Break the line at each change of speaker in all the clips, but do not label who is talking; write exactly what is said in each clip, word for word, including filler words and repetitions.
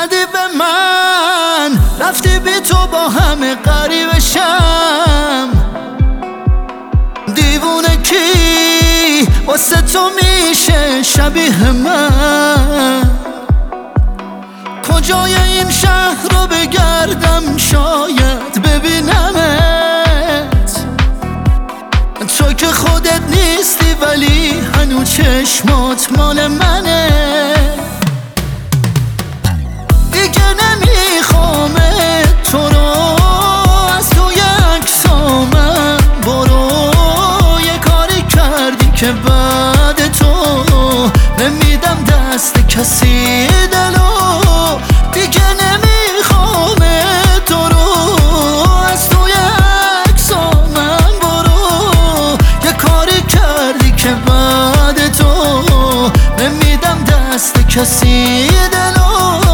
زدی به من، رفتی بی تو با همه غریبه شم. دیوونه کی واسه تو میشه شبیه من؟ کجای این شهر رو بگردم شاید ببینمت. تو که خودت نیستی ولی هنو چشمات مال منه. دیگه نمیخوامت تو رو از توی عکسامم. برو یه کاری کردی که بعد تو نمیدم دست کسی دلو. دیگه نمیخوامت تو رو از توی عکسامم. برو یه کاری کردی که بعد تو نمیدم دست کسی دلو.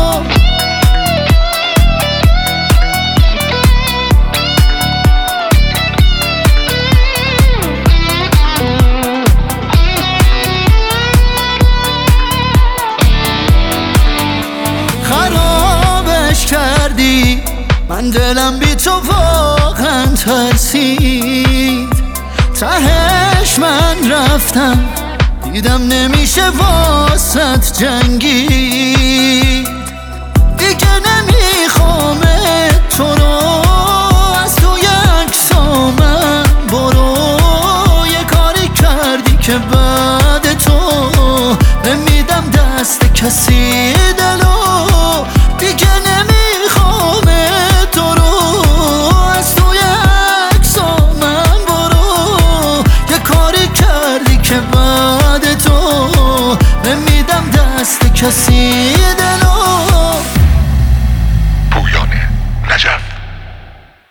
خرابش کردی، من دلم بی تو واقعا ترسید. تهش من رفتم دیدم نمیشه واسط جنگید. دیگه نمیخوامت تو رو از توی عکسامم. برو یه کاری کردی که بعد تو نمیدم دست کسی دلو. دیگه نمیخوامت تو رو از توی عکسامم. برو یه کاری کردی که بعد تو نمیدم دست کسی دلو.